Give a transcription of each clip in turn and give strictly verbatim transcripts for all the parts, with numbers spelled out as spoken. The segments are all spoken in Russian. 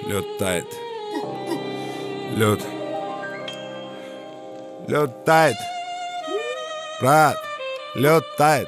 Лед тает. Лед. Лед тает. Брат. Лед тает.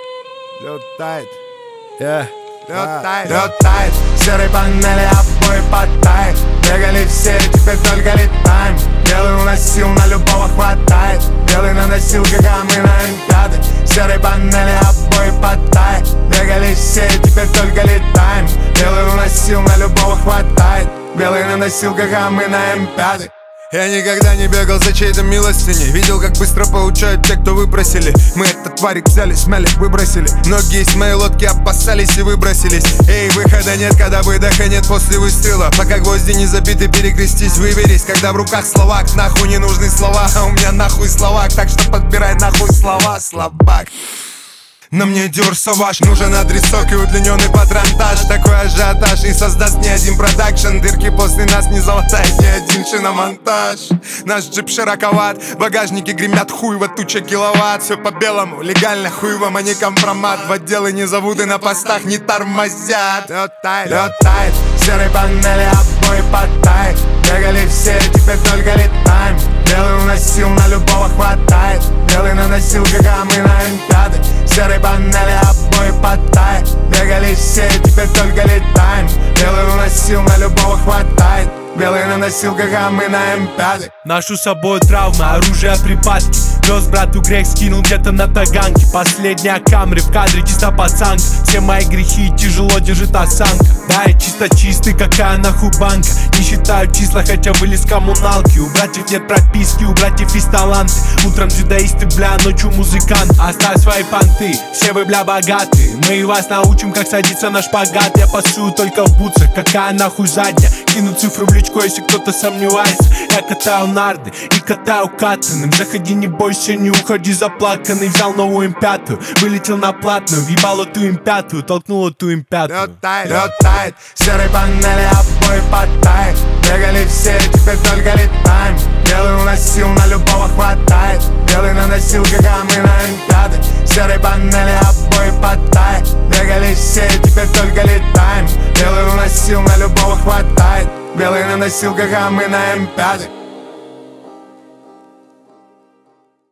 Лед тает. Yeah. Лед тает. Лед тает. Серые панели, обои подтает. Бегали все, теперь только летаем. Белый уносил, на любого хватает. Белый на носилках, а мы на эм пять. Серые панели, обои подтает. Бегали все, теперь только летаем. Белый уносил, на любого хватает. Белый на носилках, а мы на эм пять. Я никогда не бегал за чьей-то милостыней. Видел, как быстро получают те, кто выпросили. Мы этот тварик взяли, смяли, выбросили. Многие из моей лодки опасались и выбросились. Эй, выхода нет, когда выдоха нет после выстрела. Пока гвозди не забиты, перекрестись, выберись. Когда в руках словак, нахуй не нужны слова. А у меня нахуй словак, так что подбирай нахуй слова, слабак. На мне Dior Sauvage, нужен адресок и удлиненный патронтаж. Такой ажиотаж не создаст ни один продакшн. Дырки после нас не залатает ни один шиномонтаж. Наш джип широковат, багажники гремят хуево, туча киловатт. Все по белому, легально хуевом, а не компромат. В отделы не зовут и на постах не тормозят. Лед тает, лед тает, серые панели, обои подтает. Бегали все, теперь только летаем. Белый уносил, на любого хватает. Белый на носилках, а мы на эм пять. Серые панели, обои подтает. Бегали все, теперь только летаем. Белый уносил, на любого хватает. Белый на носилках, а мы на эм пять. Ношу с собой травмы, оружие, припадки. Вез брату грех, скинул где-то на таганке. Последняя камеры в кадре, чисто пацанка. Все мои грехи тяжело держит осанка. Да, я чисто чистый, какая нахуй банка. Не считаю числа, хотя вылез коммуналки. У братьев нет прописки, у братьев есть таланты. Утром дзюдоисты, бля, ночью музыкант. Оставь свои понты, все вы, бля, богатые. Мы вас научим, как садиться на шпагат. Я пасую только в бутсах, какая нахуй задняя. Кину цифру в личку, если кто-то сомневается. Я катаю нарды и катаю катаным. Заходи, не бойся, не уходи заплаканный. Взял новую эм пять, вылетел на платную. Въебал эту эм пять, толкнул эту эм пять. Лед тает, лед тает, серые панели, обои подтает. Бегали все, теперь только летаем. Белый уносил, на любого хватает. Белый на носилках, а мы на эм пять. Серые панели, обои подтает. Бегали все, теперь только летаем. Белый уносил, на любого хватает. Белый на носилках, а мы на эм пять.